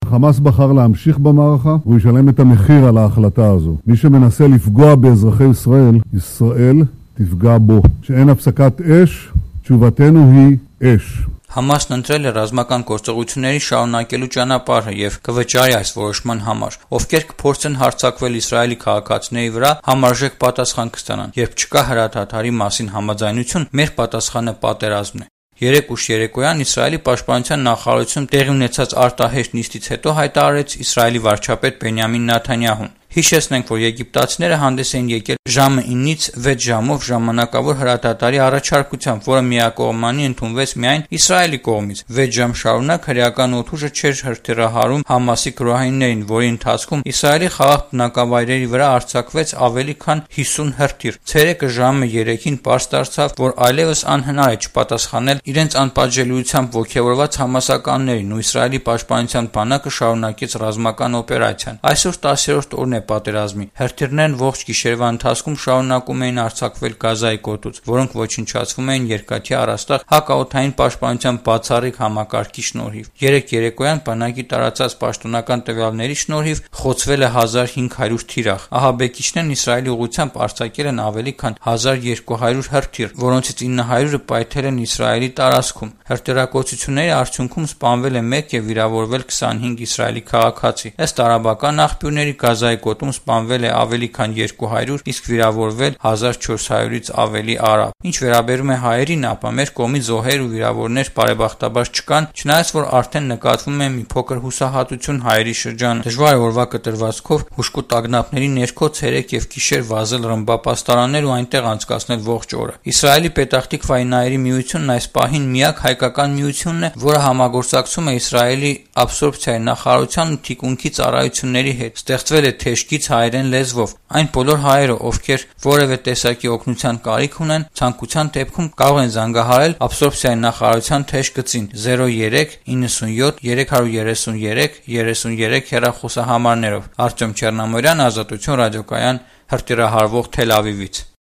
חמאס בחר להמשיך במערכה, הוא ישלם את המחיר על ההחלטה הזו. מי שמנסה לפגוע באזרחי ישראל, ישראל תפגע בו. שאין הפסקת אש, תשובתנו היא אש. Համասն ընտրել է ռազմական գործողությունների շարունակելու ճանապարհը եւ կվճարի այս որոշման համար, ովքեր կփորձեն հարձակվել Իսրայելի քաղաքացիների վրա, համարժեք պատասխան կստանան, երբ չկա հրադադարի մասին համաձայնություն, մեր պատասխանը պատերազմն է։ Երեկ ուշ երեկոյան Իսրայելի պաշտպանության նախարարությունում տեղի ունեցած արտահայտ նիստից հետո հայտարարեց Իսրայելի վարչապետ Բենյամին Նեթանյահուն։ Հիշեցնենք, որ եգիպտացիները հանդես էին եկել ժամը 9-ից 6 ժամով ժամանակավոր հրադադարի առաջարկությամբ, որը միակողմանի ընդունվեց միայն Իսրայելի կողմից։ 6 ժամ շարունակ հրեական օդուժը չէր հրթիռահարում Համասի գրոհայիններին, որի ընթացքում Իսրայելի խաղաղ բնակավայրերի վրա արձակվեց ավելի քան 50 հրթիռ։ Ցերեկը ժամը 3-ին պարզ դարձավ, որ այլևս անհնար է չպատասխանել իրենց անպատժելիությամբ ոգևորված համասականներին, ու Իսրայելի պաշտպանության բանակը շարունակեց ռազմական օպերացիան։ Այսօր 10-րդ օրն է պատերազմի։ Հրթիռներն ողջ գիշերվա ընթացքում շարունակում էին արձակվել Գազայի գոտուց, որոնք ոչնչացվում էին երկաթի առաստաղ հակաօդային պաշտպանության բացառիկ համակարգի շնորհիվ։ Երեկ երեկոյան բանակի տարածած պաշտոնական տվյալների շնորհիվ խոցվել է 1500 թիրախ։ Ահաբեկիչներն Իսրայելի ուղղությամբ արձակել են ավելի քան 1200 հրթիռ, որոնցից 900-ը պայթել են Իսրայելի տարածքում։ Հրթիռակոծությունների արդյունքում սպանվել է 1 եւ վիրավորվել 25 իսրայելի քաղաքացի։ Ըստ արաբական աղբյուրների Գազայի գոտում սպանվել է ավելի քան 200, իսկ վիրավորվել 1400-ից ավելի արաբ։ Ինչ վերաբերում է հայերին, ապա մեր կողմից զոհեր ու վիրավորներ բարեբախտաբար չկան, չնայած որ արդեն նկատվում է մի փոքր հուսահատություն հայերի շրջանում։ Դժվար է օրվա կտրվածքով հուժկու տագնապների ներքո ցերեկ եւ գիշեր վազել ռմբապաստարաններ ու այնտեղ անցկացնել ողջ օրը։ Իսրայելի Պետախտիկվայի նայերի միությունն այս պահին միակ հայկական միությունն է, որը համագործակցում է Իսրայելի աբսորբցիայի նախարարության ու թիկունքի ծառայությունների հետ։ Ստեղծվել է թեժկից հայերեն լեզվով։ Այն բոլոր հայերը, ովքեր որևէ տեսակի օգնության կարիք ունեն, ցանկության դեպքում կարող են զանգահարել աբսորբցիայի նախարարության թեժ գծին 03 97 333 33 հեռախոսահամարներով։ Արտյոմ Չեռնամորյան, Ազատություն ռադիոկայան, հրթիռահարվող Թել Ավիվից։